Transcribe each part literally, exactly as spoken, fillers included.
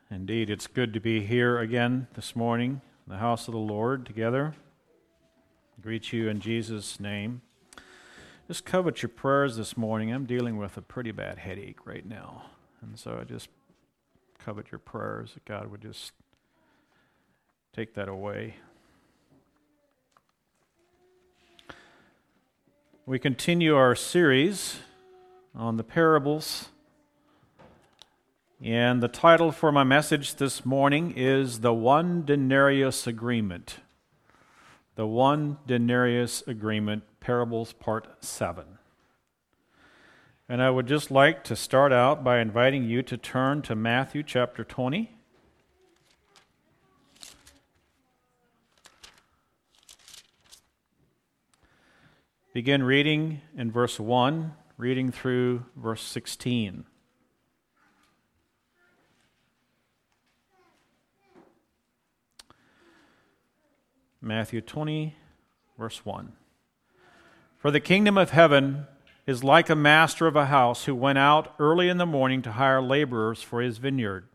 Indeed, it's good to be here again this morning in the house of the Lord together. I greet you in Jesus' name. Just covet your prayers this morning. I'm dealing with a pretty bad headache right now, and so I just covet your prayers that God would just take that away. We continue our series on the parables. And the title for my message this morning is The One Denarius Agreement. The One Denarius Agreement, Parables Part seven. And I would just like to start out by inviting you to turn to Matthew chapter twenty. Begin reading in verse one, reading through verse sixteen. Matthew twenty, verse one. For the kingdom of heaven is like a master of a house who went out early in the morning to hire laborers for his vineyard.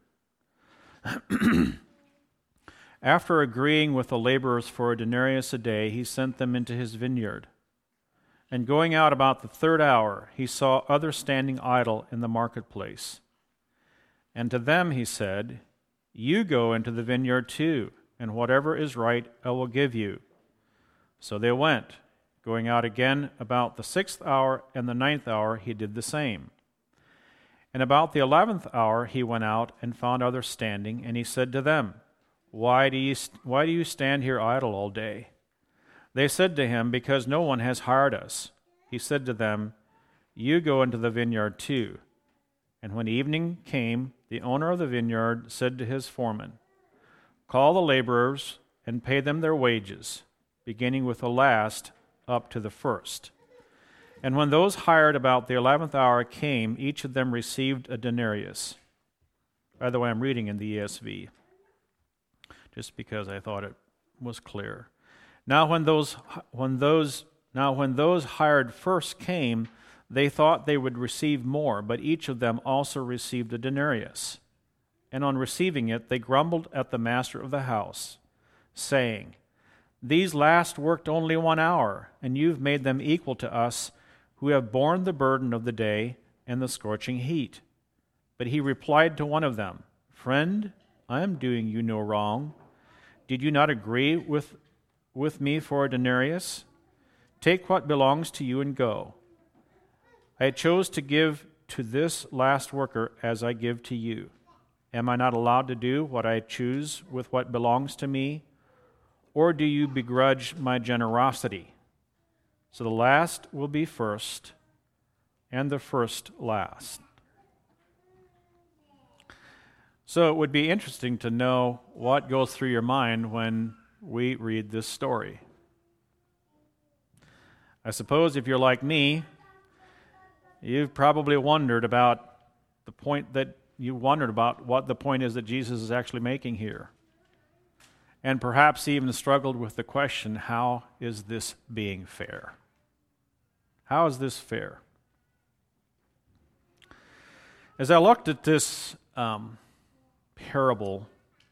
After agreeing with the laborers for a denarius a day, he sent them into his vineyard. And going out about the third hour, he saw others standing idle in the marketplace. And to them he said, "You go into the vineyard too, and whatever is right I will give you." So they went. Going out again about the sixth hour and the ninth hour, he did the same. And about the eleventh hour he went out and found others standing, and he said to them, Why do you, why do you stand here idle all day? They said to him, Because no one has hired us. He said to them, You go into the vineyard too. And when evening came, the owner of the vineyard said to his foreman, Call the laborers and pay them their wages, beginning with the last up to the first. And when those hired about the eleventh hour came, each of them received a denarius. By the way, I'm reading in the E S V, just because I thought it was clear. Now when those when those now when those hired first came, they thought they would receive more, but each of them also received a denarius. And on receiving it, they grumbled at the master of the house, saying, These last worked only one hour, and you've made them equal to us, who have borne the burden of the day and the scorching heat. But he replied to one of them, Friend, I am doing you no wrong. Did you not agree with, with me for a denarius? Take what belongs to you and go. I chose to give to this last worker as I give to you. Am I not allowed to do what I choose with what belongs to me? Or do you begrudge my generosity? So the last will be first, and the first last. So it would be interesting to know what goes through your mind when we read this story. I suppose if you're like me, you've probably wondered about the point that you wondered about what the point is that Jesus is actually making here. And perhaps even struggled with the question, how is this being fair? How is this fair? As I looked at this um, parable,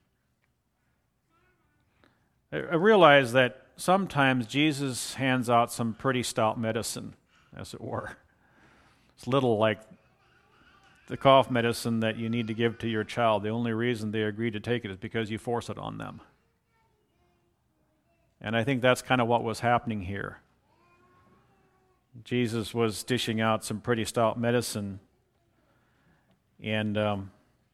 I, I realized that sometimes Jesus hands out some pretty stout medicine, as it were. It's little like the cough medicine that you need to give to your child. The only reason they agree to take it is because you force it on them. And I think that's kind of what was happening here. Jesus was dishing out some pretty stout medicine, and um,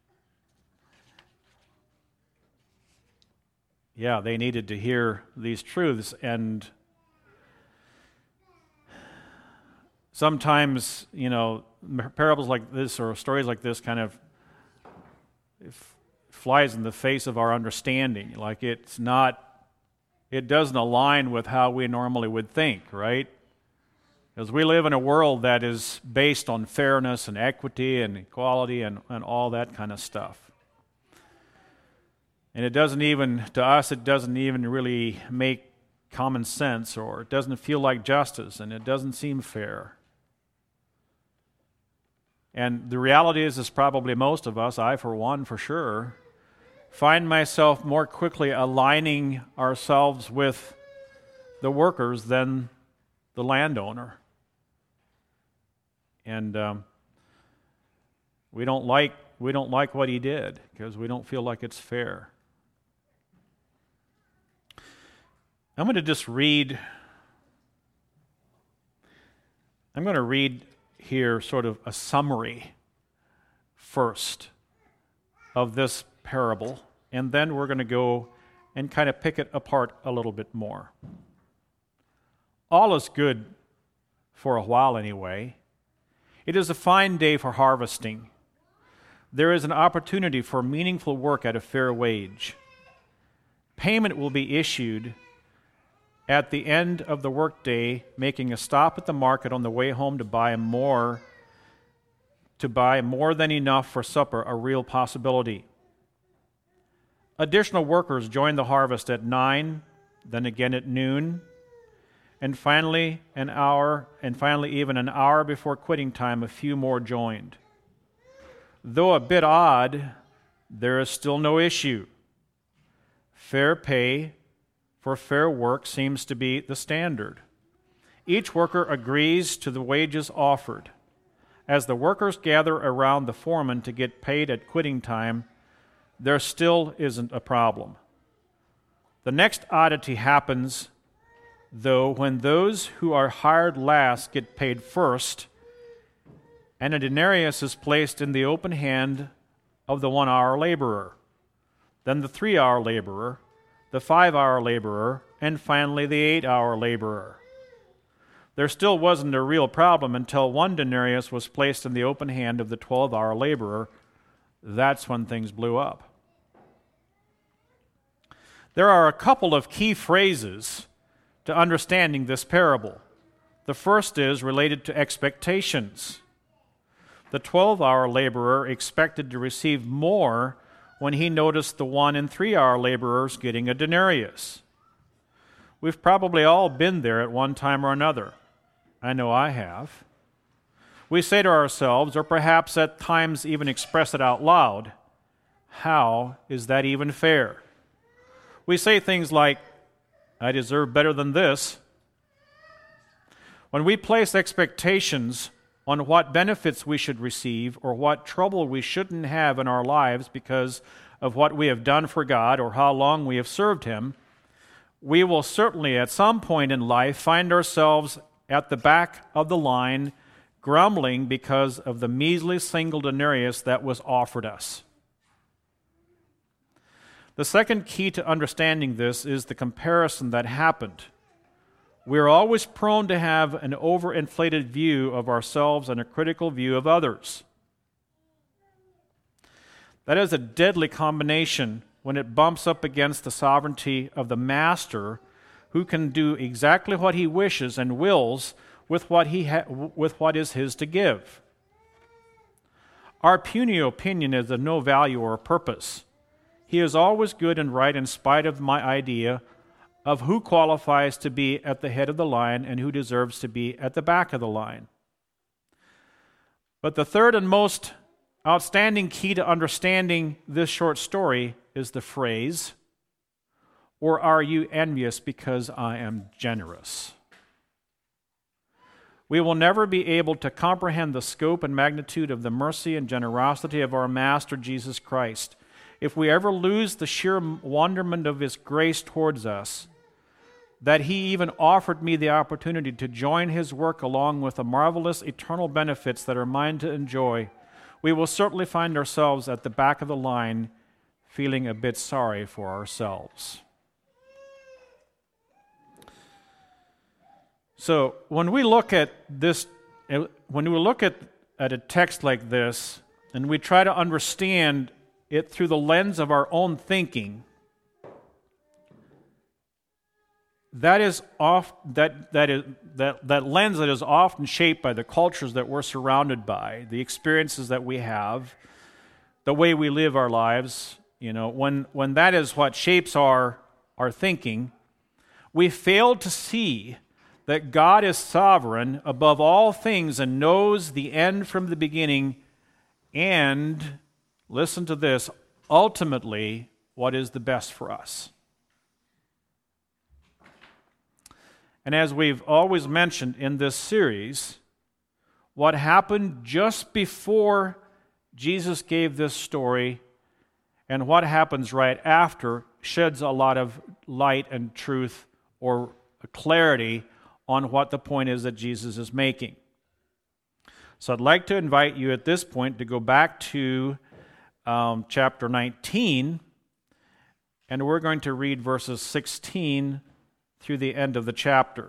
yeah, they needed to hear these truths. And sometimes, you know, parables like this or stories like this kind of f- flies in the face of our understanding. Like it's not, it doesn't align with how we normally would think, right? Because we live in a world that is based on fairness and equity and equality and, and all that kind of stuff. And it doesn't even, to us, it doesn't even really make common sense, or it doesn't feel like justice, and it doesn't seem fair. And the reality is, is probably most of us, I for one for sure, find myself more quickly aligning ourselves with the workers than the landowner. And um, we don't like we don't like what he did because we don't feel like it's fair. I'm going to just read. I'm going to read here sort of a summary first of this parable, and then we're going to go and kind of pick it apart a little bit more. All is good for a while anyway. It is a fine day for harvesting. There is an opportunity for meaningful work at a fair wage. Payment will be issued at the end of the workday, making a stop at the market on the way home to buy more, to buy more than enough for supper, a real possibility. Additional workers join the harvest at nine, then again at noon, and finally an hour, and finally even an hour before quitting time, a few more joined. Though a bit odd, there is still no issue. Fair pay for fair work seems to be the standard. Each worker agrees to the wages offered. As the workers gather around the foreman to get paid at quitting time, there still isn't a problem. The next oddity happens, though, when those who are hired last get paid first, and a denarius is placed in the open hand of the one-hour laborer, then the three-hour laborer, the five-hour laborer, and finally the eight-hour laborer. There still wasn't a real problem until one denarius was placed in the open hand of the twelve-hour laborer. That's when things blew up. There are a couple of key phrases to understanding this parable. The first is related to expectations. The twelve-hour laborer expected to receive more when he noticed the one and three-hour laborers getting a denarius. We've probably all been there at one time or another. I know I have. We say to ourselves, or perhaps at times even express it out loud, how is that even fair? We say things like, I deserve better than this. When we place expectations on what benefits we should receive or what trouble we shouldn't have in our lives because of what we have done for God or how long we have served Him, we will certainly at some point in life find ourselves at the back of the line grumbling because of the measly single denarius that was offered us. The second key to understanding this is the comparison that happened. We're always prone to have an overinflated view of ourselves and a critical view of others. That is a deadly combination when it bumps up against the sovereignty of the Master, who can do exactly what He wishes and wills with what he ha- with what is His to give. Our puny opinion is of no value or purpose. He is always good and right in spite of my idea of who qualifies to be at the head of the line and who deserves to be at the back of the line. But the third and most outstanding key to understanding this short story is the phrase, or are you envious because I am generous? We will never be able to comprehend the scope and magnitude of the mercy and generosity of our Master Jesus Christ if we ever lose the sheer wonderment of His grace towards us, that He even offered me the opportunity to join His work along with the marvelous eternal benefits that are mine to enjoy. We will certainly find ourselves at the back of the line feeling a bit sorry for ourselves. So when we look at this, when we look at, at a text like this, and we try to understand it through the lens of our own thinking, that is off that that is that, that lens that is often shaped by the cultures that we're surrounded by, the experiences that we have, the way we live our lives. You know, when when that is what shapes our our thinking, we fail to see that God is sovereign above all things and knows the end from the beginning, and, listen to this, ultimately what is the best for us. And as we've always mentioned in this series, what happened just before Jesus gave this story and what happens right after sheds a lot of light and truth or clarity on what the point is that Jesus is making. So I'd like to invite you at this point to go back to um, chapter nineteen, and we're going to read verses sixteen through the end of the chapter.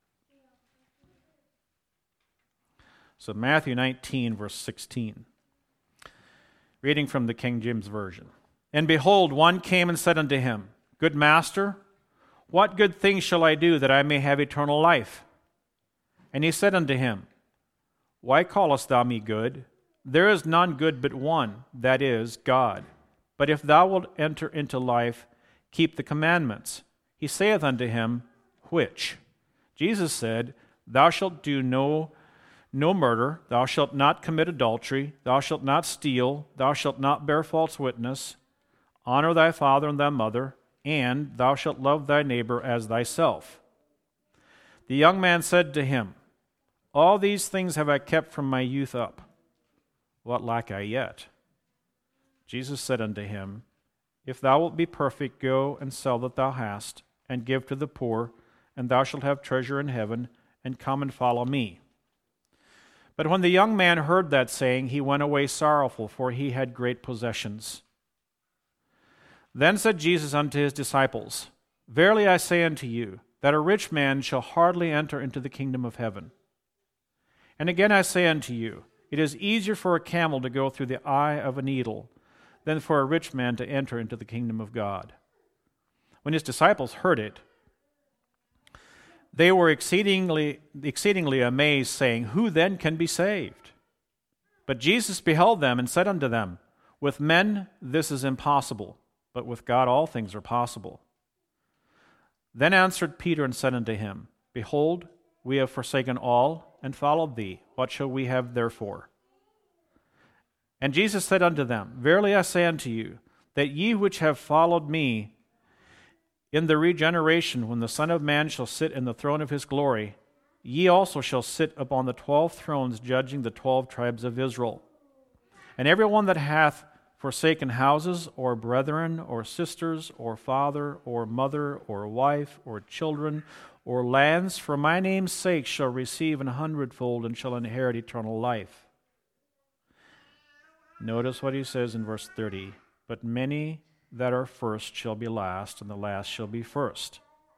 So Matthew nineteen, verse sixteen. Reading from the King James Version. And behold, one came and said unto him, Good master, what good thing shall I do that I may have eternal life? And he said unto him, Why callest thou me good? There is none good but one, that is, God. But if thou wilt enter into life, keep the commandments. He saith unto him, Which? Jesus said, Thou shalt do no No murder, thou shalt not commit adultery, thou shalt not steal, thou shalt not bear false witness, honor thy father and thy mother, and thou shalt love thy neighbor as thyself. The young man said to him, All these things have I kept from my youth up. What lack I yet? Jesus said unto him, If thou wilt be perfect, go and sell that thou hast, and give to the poor, and thou shalt have treasure in heaven, and come and follow me. But when the young man heard that saying, he went away sorrowful, for he had great possessions. Then said Jesus unto his disciples, Verily I say unto you, that a rich man shall hardly enter into the kingdom of heaven. And again I say unto you, it is easier for a camel to go through the eye of a needle than for a rich man to enter into the kingdom of God. When his disciples heard it, they were exceedingly exceedingly amazed, saying, Who then can be saved? But Jesus beheld them and said unto them, With men this is impossible, but with God all things are possible. Then answered Peter and said unto him, Behold, we have forsaken all and followed thee. What shall we have therefore? And Jesus said unto them, Verily I say unto you, that ye which have followed me, in the regeneration, when the Son of Man shall sit in the throne of his glory, ye also shall sit upon the twelve thrones, judging the twelve tribes of Israel. And every one that hath forsaken houses, or brethren, or sisters, or father, or mother, or wife, or children, or lands, for my name's sake shall receive an hundredfold, and shall inherit eternal life. Notice what he says in verse thirty, But many that are first shall be last, and the last shall be first.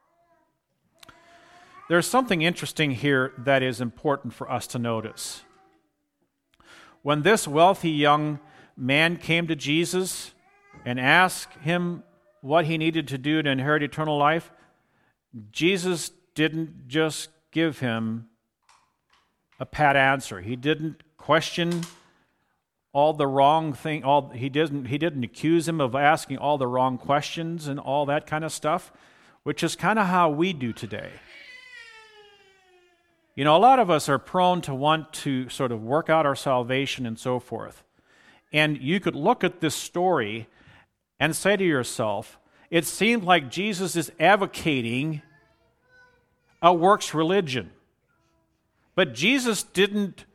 There's something interesting here that is important for us to notice. When this wealthy young man came to Jesus and asked him what he needed to do to inherit eternal life, Jesus didn't just give him a pat answer. He didn't question all the wrong thing, all he didn't he didn't accuse him of asking all the wrong questions and all that kind of stuff, which is kind of how we do today. You know, a lot of us are prone to want to sort of work out our salvation and so forth. And you could look at this story and say to yourself, it seems like Jesus is advocating a works religion. But Jesus didn't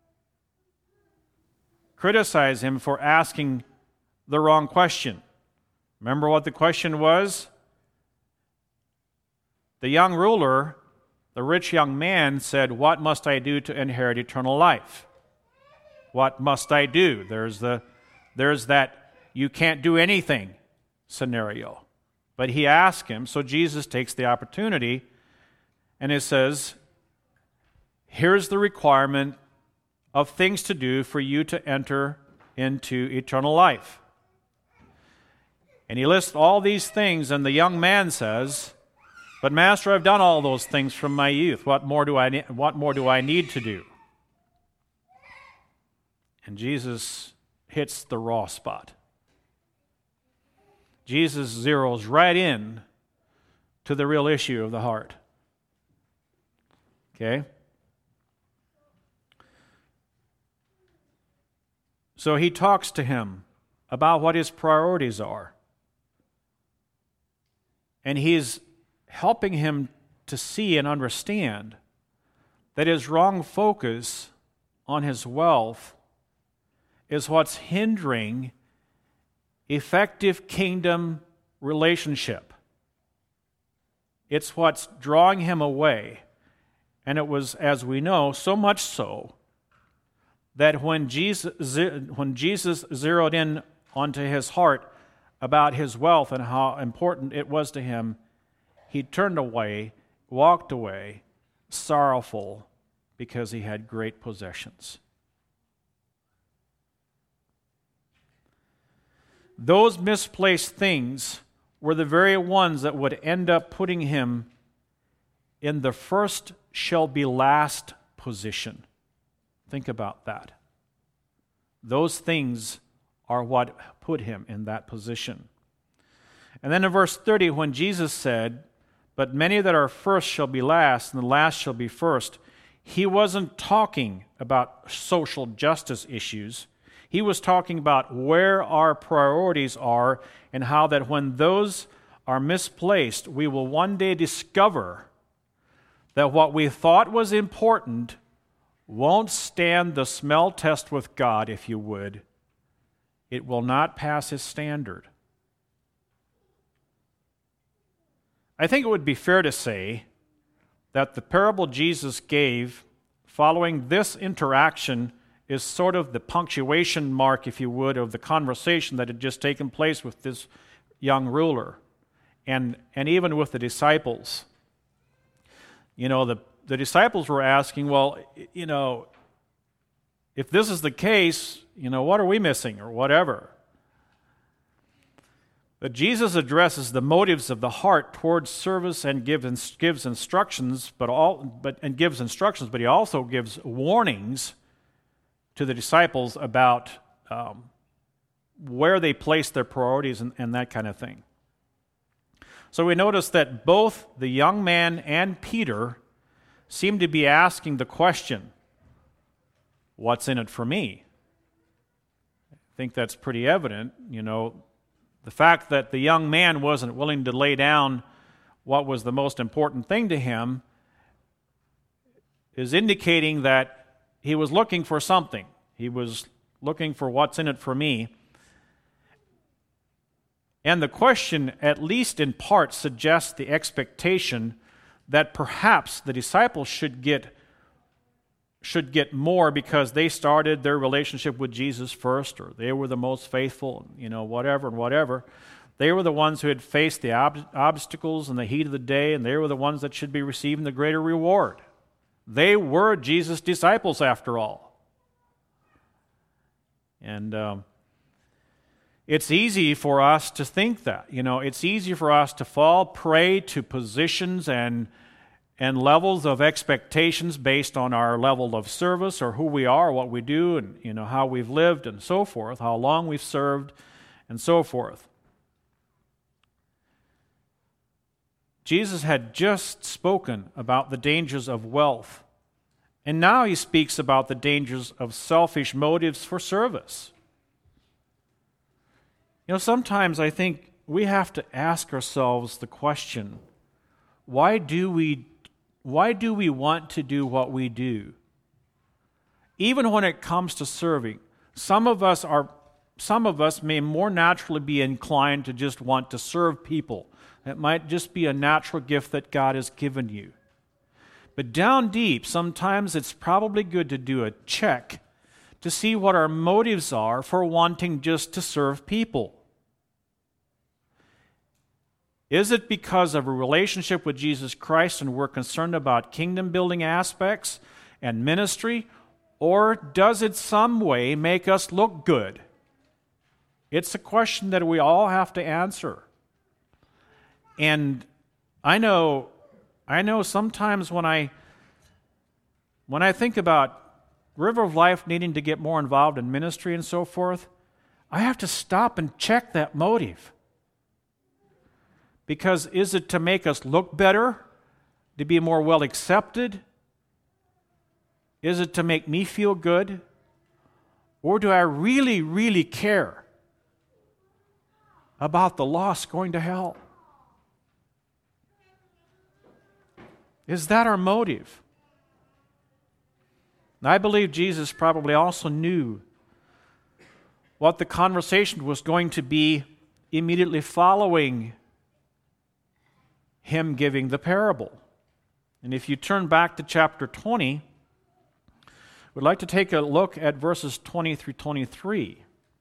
criticize him for asking the wrong question. Remember what the question was? The young ruler, the rich young man, said, What must I do to inherit eternal life? What must I do? There's the there's that you can't do anything scenario. But he asked him, so Jesus takes the opportunity and it says, here's the requirement of things to do for you to enter into eternal life. And he lists all these things, and the young man says, But Master, I've done all those things from my youth. What more do I ne- what more do I need to do? And Jesus hits the raw spot. Jesus zeroes right in to the real issue of the heart. Okay? So he talks to him about what his priorities are. And he's helping him to see and understand that his wrong focus on his wealth is what's hindering effective kingdom relationship. It's what's drawing him away. And it was, as we know, so much so that when Jesus, when Jesus zeroed in onto his heart about his wealth and how important it was to him, he turned away, walked away, sorrowful because he had great possessions. Those misplaced things were the very ones that would end up putting him in the first shall be last position. Think about that. Those things are what put him in that position. And then in verse thirty, when Jesus said, "But many that are first shall be last, and the last shall be first," he wasn't talking about social justice issues. He was talking about where our priorities are and how that when those are misplaced, we will one day discover that what we thought was important won't stand the smell test with God, if you would. It will not pass his standard. I think it would be fair to say that the parable Jesus gave following this interaction is sort of the punctuation mark, if you would, of the conversation that had just taken place with this young ruler and, and even with the disciples. You know, the, the disciples were asking, well, you know, if this is the case, you know, what are we missing or whatever? But Jesus addresses the motives of the heart towards service and gives gives instructions, but all but and gives instructions, but he also gives warnings to the disciples about um, where they place their priorities and, and that kind of thing. So we notice that both the young man and Peter seem to be asking the question, what's in it for me? I think that's pretty evident. You know, the fact that the young man wasn't willing to lay down what was the most important thing to him is indicating that he was looking for something. He was looking for what's in it for me. And the question, at least in part, suggests the expectation that perhaps the disciples should get should get more because they started their relationship with Jesus first, or they were the most faithful, you know, whatever and whatever. They were the ones who had faced the ob- obstacles in the heat of the day, and they were the ones that should be receiving the greater reward. They were Jesus' disciples, after all. And um, it's easy for us to think that. You know, it's easy for us to fall prey to positions and and levels of expectations based on our level of service or who we are, what we do, and you know how we've lived and so forth, how long we've served, and so forth. Jesus had just spoken about the dangers of wealth, and now he speaks about the dangers of selfish motives for service. You know, sometimes I think we have to ask ourselves the question, why do we why do we want to do what we do? Even when it comes to serving, some of us are some of us may more naturally be inclined to just want to serve people. It might just be a natural gift that God has given you. But down deep, sometimes it's probably good to do a check to see what our motives are for wanting just to serve people. Is it because of a relationship with Jesus Christ and we're concerned about kingdom-building aspects and ministry, or does it some way make us look good? It's a question that we all have to answer. And I know, I know sometimes when I when I think about River of Life needing to get more involved in ministry and so forth, I have to stop and check that motive. Because is it to make us look better, to be more well accepted? Is it to make me feel good? Or do I really, really care about the lost going to hell? Is that our motive? And I believe Jesus probably also knew what the conversation was going to be immediately following him giving the parable. And if you turn back to chapter twenty, we'd like to take a look at verses twenty through twenty-three.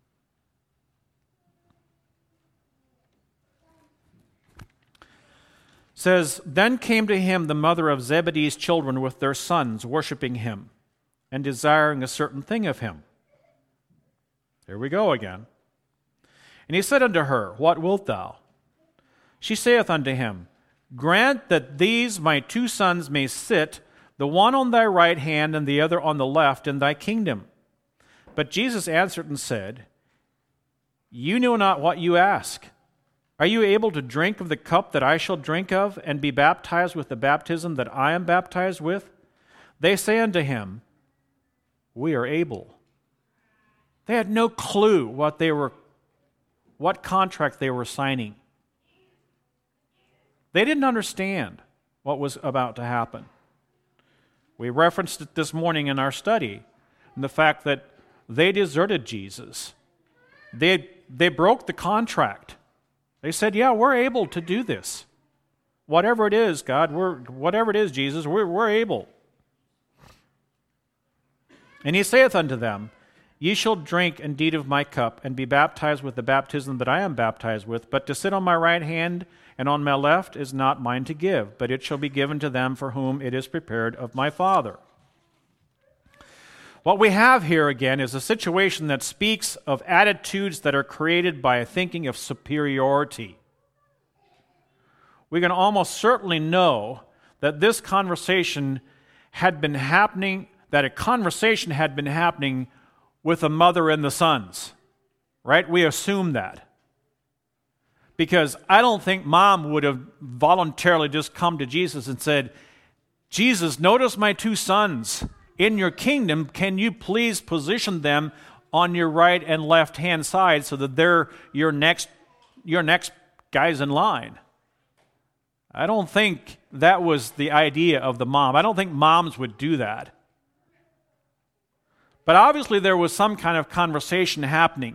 It says, "Then came to him the mother of Zebedee's children with their sons, worshiping him, and desiring a certain thing of him." There we go again. "And he said unto her, What wilt thou? She saith unto him, Grant that these my two sons may sit, the one on thy right hand and the other on the left, in thy kingdom. But Jesus answered and said, You know not what you ask. Are you able to drink of the cup that I shall drink of, and be baptized with the baptism that I am baptized with? They say unto him, We are able." They had no clue what they were, what contract they were signing. They didn't understand what was about to happen. We referenced it this morning in our study, and the fact that they deserted Jesus. They, they broke the contract. They said, yeah, we're able to do this. Whatever it is, God, we're, whatever it is, Jesus, we're, we're able. And he saith unto them, Ye shall drink indeed of my cup, and be baptized with the baptism that I am baptized with, but to sit on my right hand and on my left is not mine to give, but it shall be given to them for whom it is prepared of my Father. What we have here again is a situation that speaks of attitudes that are created by a thinking of superiority. We can almost certainly know that this conversation had been happening, that a conversation had been happening with the mother and the sons, right? We assume that. Because I don't think mom would have voluntarily just come to Jesus and said, Jesus, notice my two sons in your kingdom. Can you please position them on your right and left hand side so that they're your next, your next guys in line? I don't think that was the idea of the mom. I don't think moms would do that. But obviously there was some kind of conversation happening.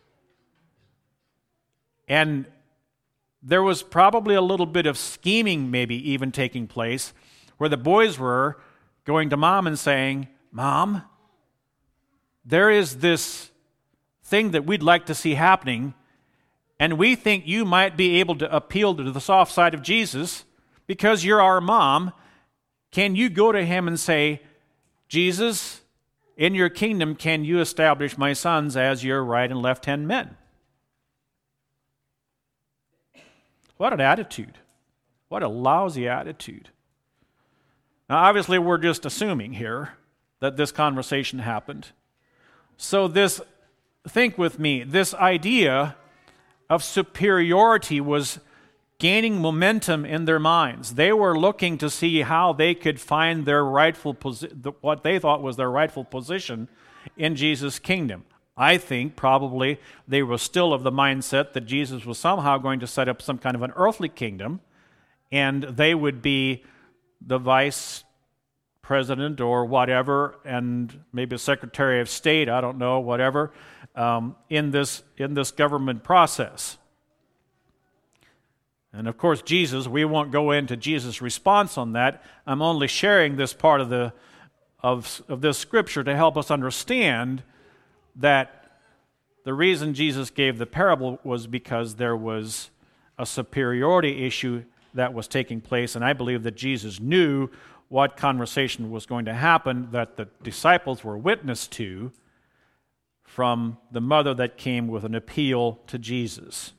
And there was probably a little bit of scheming maybe even taking place where the boys were going to mom and saying, Mom, there is this thing that we'd like to see happening, and we think you might be able to appeal to the soft side of Jesus because you're our mom. Can you go to him and say, Jesus, in your kingdom, can you establish my sons as your right and left-hand men? What an attitude. What a lousy attitude. Now, obviously, we're just assuming here that this conversation happened. So this, think with me, this idea of superiority was gaining momentum in their minds. They were looking to see how they could find their rightful posi- what they thought was their rightful position in Jesus' kingdom. I think probably they were still of the mindset that Jesus was somehow going to set up some kind of an earthly kingdom, and they would be the vice president or whatever, and maybe a secretary of state, I don't know, whatever, um, in this in this government process. And of course, Jesus, we won't go into Jesus' response on that. I'm only sharing this part of the of, of this scripture to help us understand that the reason Jesus gave the parable was because there was a superiority issue that was taking place, and I believe that Jesus knew what conversation was going to happen that the disciples were witness to from the mother that came with an appeal to Jesus.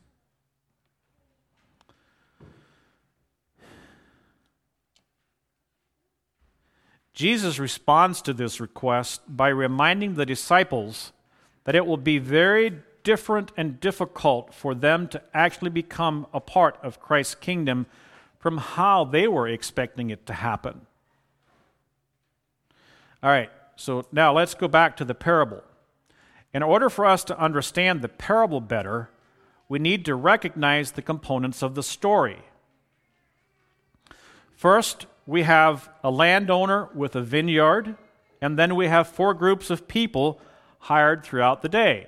Jesus responds to this request by reminding the disciples that it will be very different and difficult for them to actually become a part of Christ's kingdom from how they were expecting it to happen. All right, so now let's go back to the parable. In order for us to understand the parable better, we need to recognize the components of the story. First, we have a landowner with a vineyard, and then we have four groups of people hired throughout the day.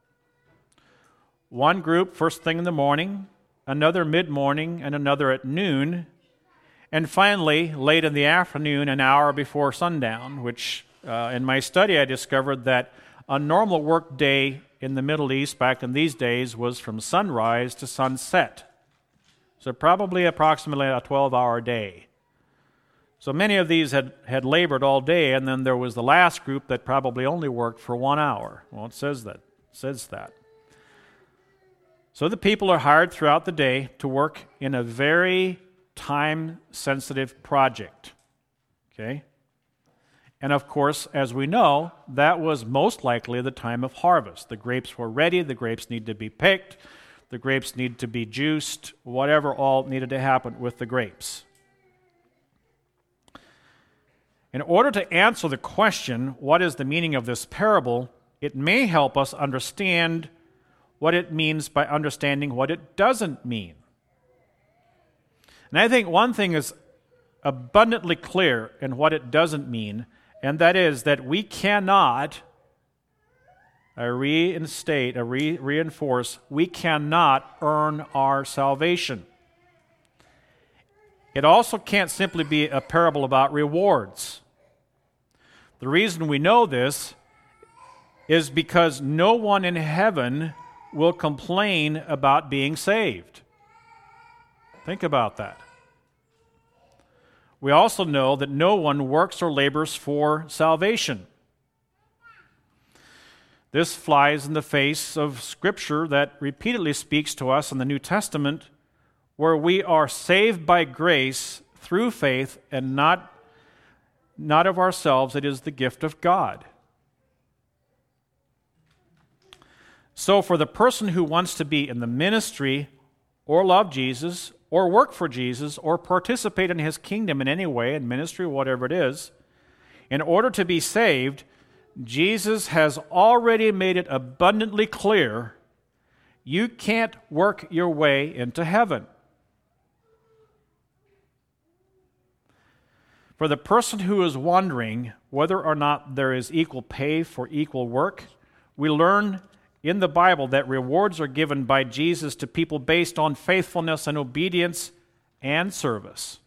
One group first thing in the morning, another mid-morning, and another at noon, and finally, late in the afternoon, an hour before sundown, which uh, in my study I discovered that a normal work day in the Middle East back in these days was from sunrise to sunset. So probably approximately a twelve-hour day. So many of these had, had labored all day, and then there was the last group that probably only worked for one hour. Well, it says that. It says that. So the people are hired throughout the day to work in a very time-sensitive project. Okay? And of course, as we know, that was most likely the time of harvest. The grapes were ready, the grapes need to be picked, the grapes need to be juiced, whatever all needed to happen with the grapes. In order to answer the question, what is the meaning of this parable, it may help us understand what it means by understanding what it doesn't mean. And I think one thing is abundantly clear in what it doesn't mean, and that is that we cannot, I reinstate, I re- reinforce, we cannot earn our salvation. It also can't simply be a parable about rewards. The reason we know this is because no one in heaven will complain about being saved. Think about that. We also know that no one works or labors for salvation. This flies in the face of Scripture that repeatedly speaks to us in the New Testament, where we are saved by grace through faith and not, not of ourselves. It is the gift of God. So for the person who wants to be in the ministry or love Jesus or work for Jesus or participate in his kingdom in any way, in ministry, whatever it is, in order to be saved, Jesus has already made it abundantly clear you can't work your way into heaven. For the person who is wondering whether or not there is equal pay for equal work, we learn in the Bible that rewards are given by Jesus to people based on faithfulness and obedience and service.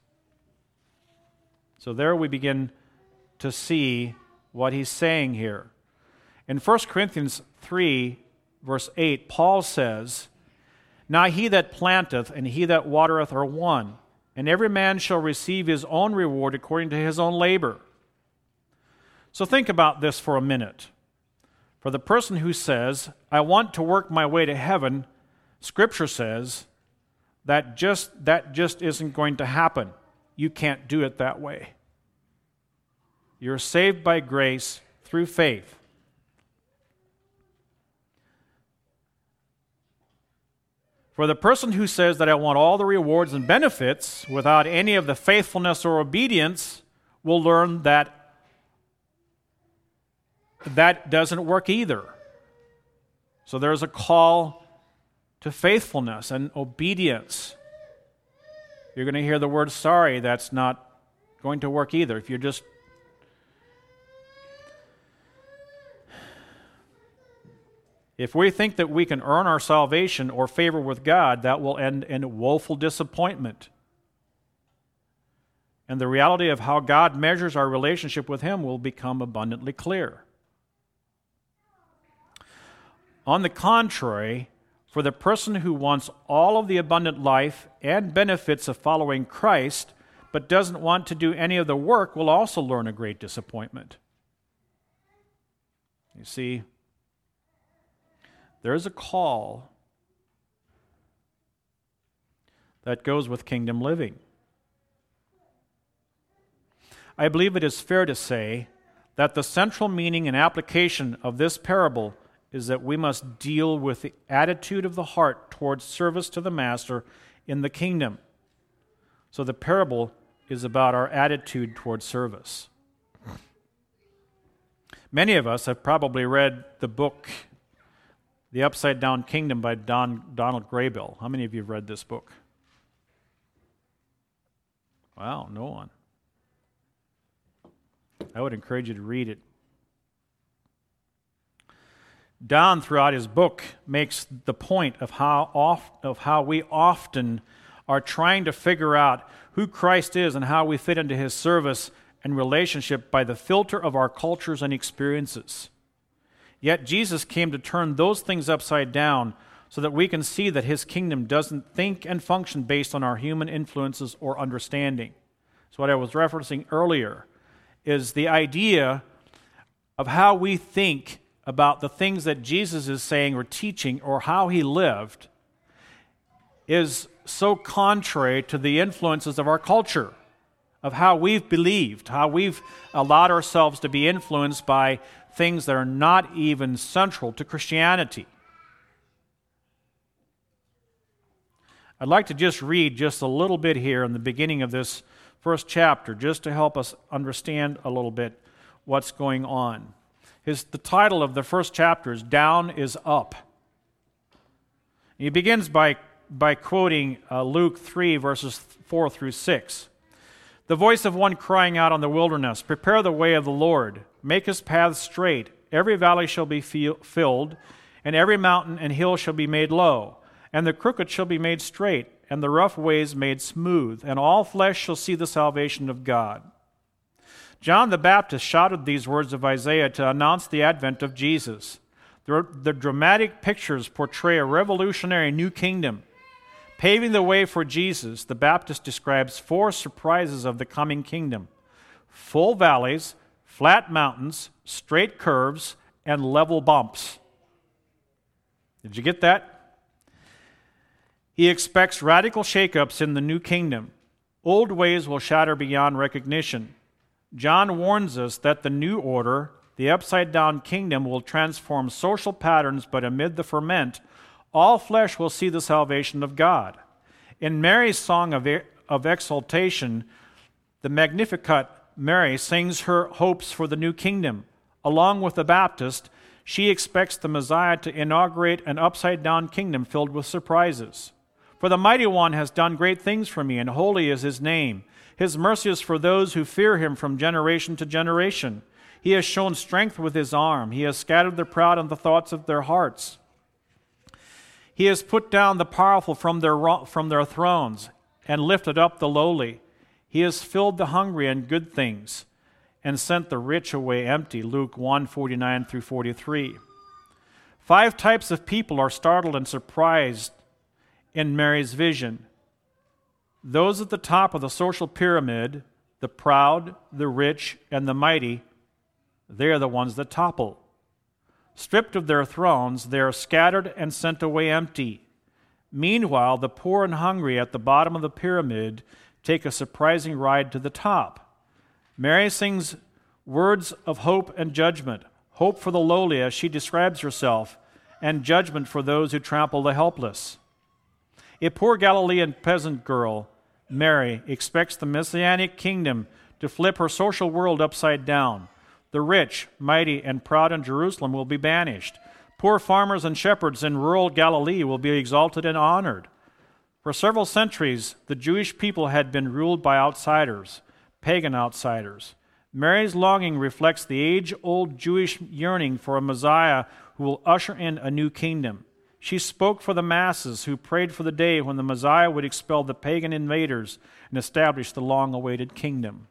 So there we begin to see what he's saying here. In First Corinthians three, verse eight, Paul says, "Now he that planteth and he that watereth are one, and every man shall receive his own reward according to his own labor." So think about this for a minute. For the person who says, "I want to work my way to heaven," Scripture says that just that just isn't going to happen. You can't do it that way. You're saved by grace through faith. For the person who says that I want all the rewards and benefits without any of the faithfulness or obedience will learn that that doesn't work either. So there's a call to faithfulness and obedience. You're going to hear the word sorry. That's not going to work either. If you're just If we think that we can earn our salvation or favor with God, that will end in woeful disappointment. And the reality of how God measures our relationship with Him will become abundantly clear. On the contrary, for the person who wants all of the abundant life and benefits of following Christ, but doesn't want to do any of the work, will also learn a great disappointment. You see, there is a call that goes with kingdom living. I believe it is fair to say that the central meaning and application of this parable is that we must deal with the attitude of the heart towards service to the Master in the kingdom. So the parable is about our attitude towards service. Many of us have probably read the book The Upside Down Kingdom by Don, Donald Graybill. How many of you have read this book? Wow, no one. I would encourage you to read it. Don, throughout his book, makes the point of how oft, of how we often are trying to figure out who Christ is and how we fit into his service and relationship by the filter of our cultures and experiences. Yet Jesus came to turn those things upside down so that we can see that his kingdom doesn't think and function based on our human influences or understanding. So what I was referencing earlier is the idea of how we think about the things that Jesus is saying or teaching or how he lived is so contrary to the influences of our culture, of how we've believed, how we've allowed ourselves to be influenced by things that are not even central to Christianity. I'd like to just read just a little bit here in the beginning of this first chapter, just to help us understand a little bit what's going on. His, the title of the first chapter is Down is Up. He begins by, by quoting uh, Luke three, verses four through six. The voice of one crying out in the wilderness, prepare the way of the Lord, make his paths straight. Every valley shall be filled, and every mountain and hill shall be made low, and the crooked shall be made straight, and the rough ways made smooth, and all flesh shall see the salvation of God. John the Baptist shouted these words of Isaiah to announce the advent of Jesus. The, the dramatic pictures portray a revolutionary new kingdom. Paving the way for Jesus, the Baptist describes four surprises of the coming kingdom: full valleys, flat mountains, straight curves, and level bumps. Did you get that? He expects radical shakeups in the new kingdom. Old ways will shatter beyond recognition. John warns us that the new order, the upside-down kingdom, will transform social patterns, but amid the ferment, all flesh will see the salvation of God. In Mary's song of, of exaltation, the Magnificat, Mary sings her hopes for the new kingdom. Along with the Baptist, she expects the Messiah to inaugurate an upside-down kingdom filled with surprises. For the Mighty One has done great things for me, and holy is his name. His mercy is for those who fear him from generation to generation. He has shown strength with his arm. He has scattered the proud in the thoughts of their hearts. He has put down the powerful from their, from their thrones and lifted up the lowly. He has filled the hungry in good things and sent the rich away empty. Luke one, forty-nine through forty-three. Five types of people are startled and surprised in Mary's vision. Those at the top of the social pyramid, the proud, the rich, and the mighty, they are the ones that topple. Stripped of their thrones, they are scattered and sent away empty. Meanwhile, the poor and hungry at the bottom of the pyramid take a surprising ride to the top. Mary sings words of hope and judgment, hope for the lowly as she describes herself, and judgment for those who trample the helpless. A poor Galilean peasant girl, Mary, expects the messianic kingdom to flip her social world upside down. The rich, mighty, and proud in Jerusalem will be banished. Poor farmers and shepherds in rural Galilee will be exalted and honored. For several centuries, the Jewish people had been ruled by outsiders, pagan outsiders. Mary's longing reflects the age-old Jewish yearning for a Messiah who will usher in a new kingdom. She spoke for the masses who prayed for the day when the Messiah would expel the pagan invaders and establish the long-awaited kingdom.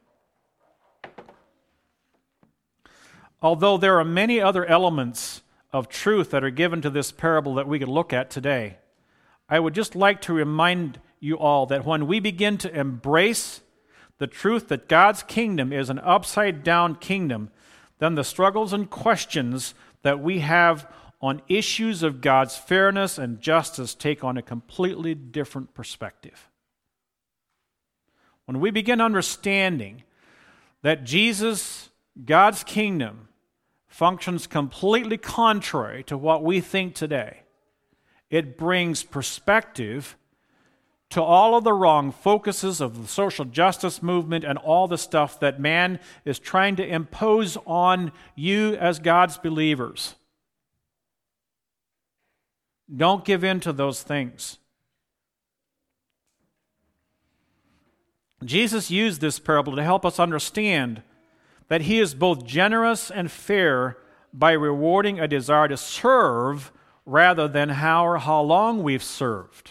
Although there are many other elements of truth that are given to this parable that we could look at today, I would just like to remind you all that when we begin to embrace the truth that God's kingdom is an upside-down kingdom, then the struggles and questions that we have on issues of God's fairness and justice take on a completely different perspective. When we begin understanding that Jesus, God's kingdom, functions completely contrary to what we think today, it brings perspective to all of the wrong focuses of the social justice movement and all the stuff that man is trying to impose on you as God's believers. Don't give in to those things. Jesus used this parable to help us understand that He is both generous and fair by rewarding a desire to serve rather than how or how long we've served.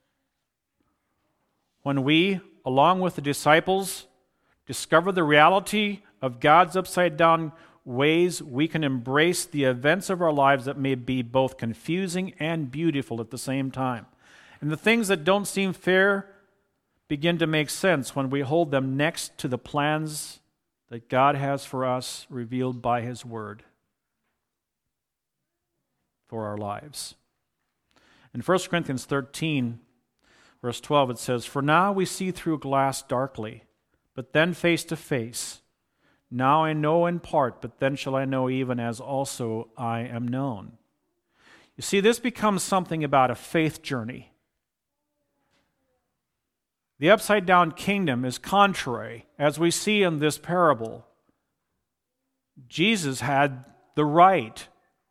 When we, along with the disciples, discover the reality of God's upside-down ways, we can embrace the events of our lives that may be both confusing and beautiful at the same time. And the things that don't seem fair begin to make sense when we hold them next to the plans that God has for us revealed by His Word for our lives. In First Corinthians thirteen, verse twelve, it says, "For now we see through glass darkly, but then face to face. Now I know in part, but then shall I know even as also I am known." You see, this becomes something about a faith journey. The upside-down kingdom is contrary, as we see in this parable. Jesus had the right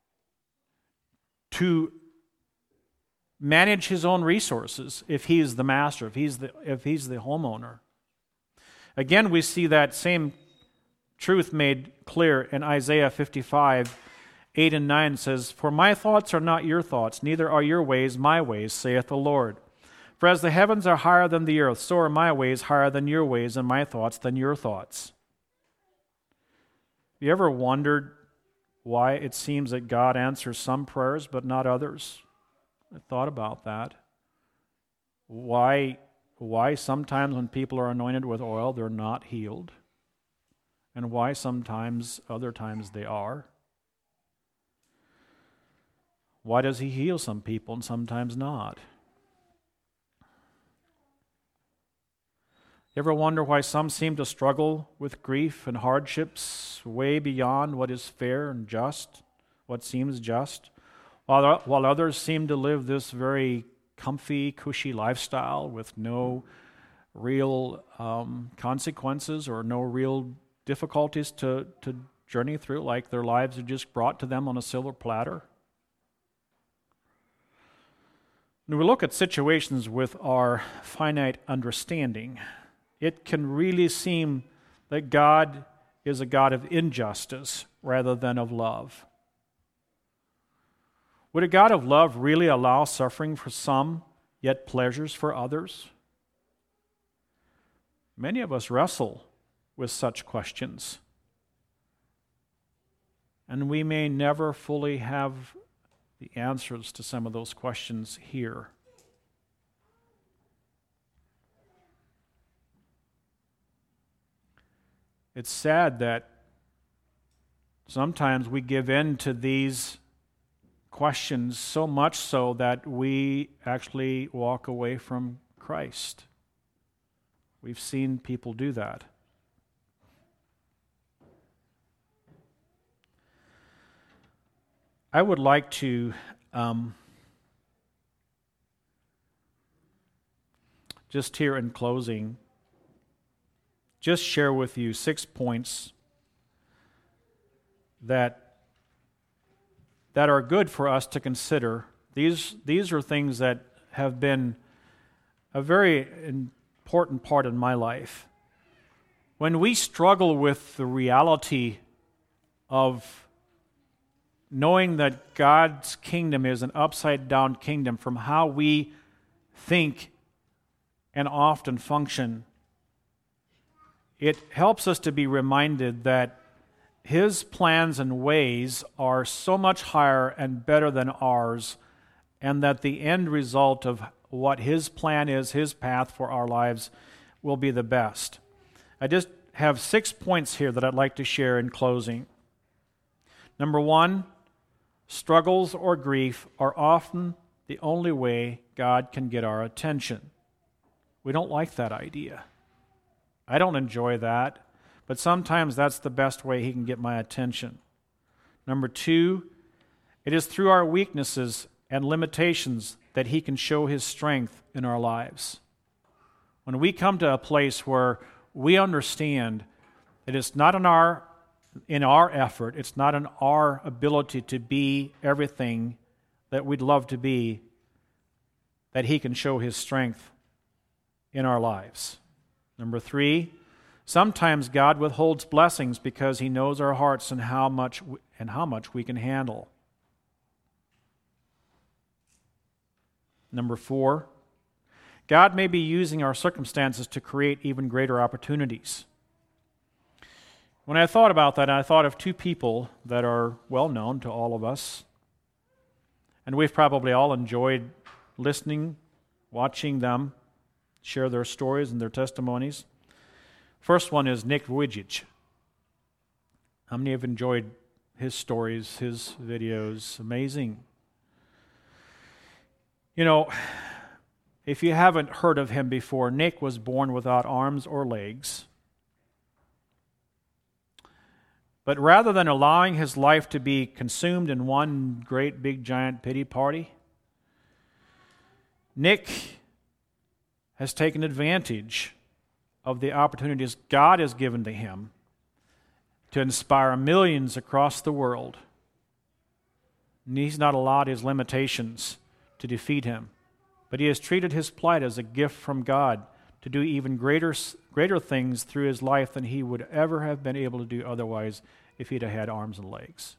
to manage his own resources if he's the master, if he's the, if he's the homeowner. Again, we see that same truth made clear in Isaiah fifty-five, eight and nine says, "For my thoughts are not your thoughts, neither are your ways my ways, saith the Lord. For as the heavens are higher than the earth, so are my ways higher than your ways, and my thoughts than your thoughts." Have you ever wondered why it seems that God answers some prayers but not others? I thought about that. Why, why sometimes when people are anointed with oil, they're not healed? And why sometimes, other times, they are? Why does He heal some people and sometimes not? You ever wonder why some seem to struggle with grief and hardships way beyond what is fair and just, what seems just, while, while others seem to live this very comfy, cushy lifestyle with no real um, consequences or no real difficulties to, to journey through, like their lives are just brought to them on a silver platter? When we look at situations with our finite understanding, it can really seem that God is a God of injustice rather than of love. Would a God of love really allow suffering for some, yet pleasures for others? Many of us wrestle with such questions, and we may never fully have the answers to some of those questions here. It's sad that sometimes we give in to these questions so much so that we actually walk away from Christ. We've seen people do that. I would like to um, just here in closing, just share with you six points that that are good for us to consider. These these are things that have been a very important part in my life. When we struggle with the reality of knowing that God's kingdom is an upside-down kingdom from how we think and often function, it helps us to be reminded that His plans and ways are so much higher and better than ours, and that the end result of what His plan is, His path for our lives, will be the best. I just have six points here that I'd like to share in closing. Number one, struggles or grief are often the only way God can get our attention. We don't like that idea. I don't enjoy that, but sometimes that's the best way He can get my attention. Number two, it is through our weaknesses and limitations that He can show His strength in our lives. When we come to a place where we understand that it's not in our in our effort, it's not in our ability to be everything that we'd love to be, that He can show His strength in our lives. Number three, Sometimes God withholds blessings because he knows our hearts and how much and how much we can handle. Number four, God may be using our circumstances to create even greater opportunities. When I thought about that, I thought of two people that are well known to all of us. And we've probably all enjoyed listening, watching them share their stories and their testimonies. First one is Nick Vujicic. How many have enjoyed his stories, his videos? Amazing. You know, if you haven't heard of him before, Nick was born without arms or legs. But rather than allowing his life to be consumed in one great big giant pity party, Nick has taken advantage of the opportunities God has given to him to inspire millions across the world. And he's not allowed his limitations to defeat him, but he has treated his plight as a gift from God to do even greater, greater things through his life than he would ever have been able to do otherwise if he'd have had arms and legs.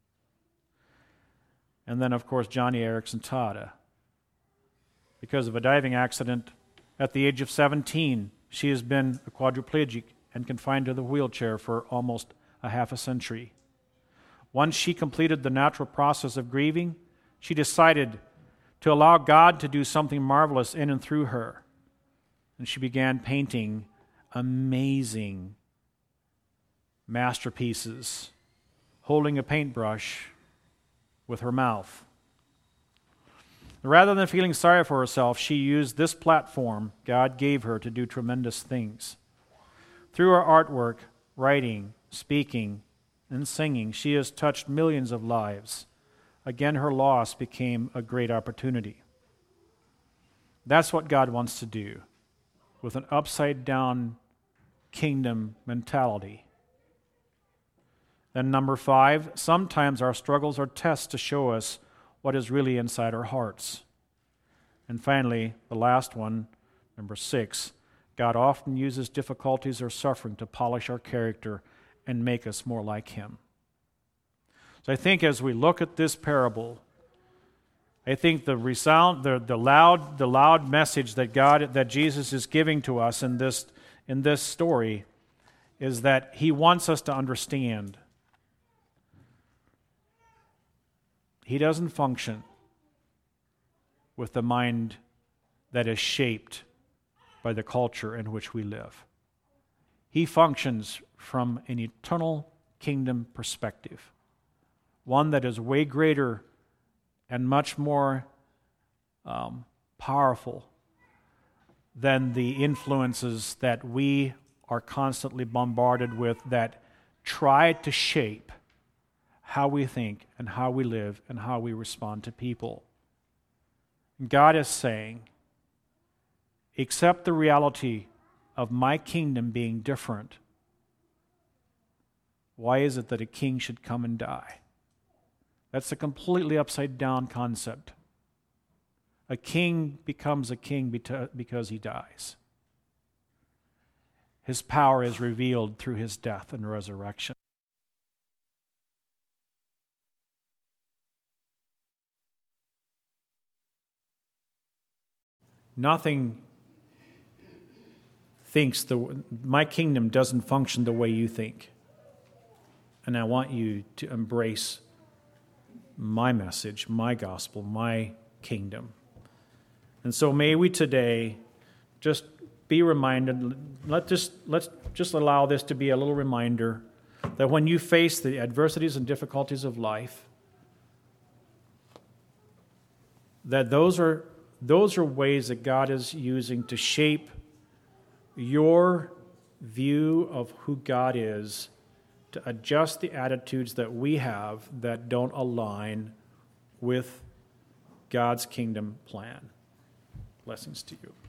And then, of course, Johnny Erickson Tada. Because of a diving accident at the age of seventeen, she has been a quadriplegic and confined to the wheelchair for almost a half a century. Once she completed the natural process of grieving, she decided to allow God to do something marvelous in and through her. And she began painting amazing masterpieces, holding a paintbrush with her mouth. Rather than feeling sorry for herself, she used this platform God gave her to do tremendous things. Through her artwork, writing, speaking, and singing, she has touched millions of lives. Again, her loss became a great opportunity. That's what God wants to do with an upside-down kingdom mentality. Then number five, sometimes our struggles are tests to show us what is really inside our hearts. And finally, the last one, number six, God often uses difficulties or suffering to polish our character and make us more like Him. So I think as we look at this parable, I think the resound, the, the loud, the loud message that God, that Jesus is giving to us in this in this story is that He wants us to understand He doesn't function with the mind that is shaped by the culture in which we live. He functions from an eternal kingdom perspective, one that is way greater and much more um, powerful than the influences that we are constantly bombarded with that try to shape how we think and how we live and how we respond to people. God is saying, accept the reality of my kingdom being different. Why is it that a king should come and die? That's a completely upside down concept. A king becomes a king because he dies. His power is revealed through his death and resurrection. Nothing thinks the my kingdom doesn't function the way you think. And I want you to embrace my message, my gospel, my kingdom. And so may we today just be reminded, let just, let's just allow this to be a little reminder that when you face the adversities and difficulties of life, that those are those are ways that God is using to shape your view of who God is, to adjust the attitudes that we have that don't align with God's kingdom plan. Blessings to you.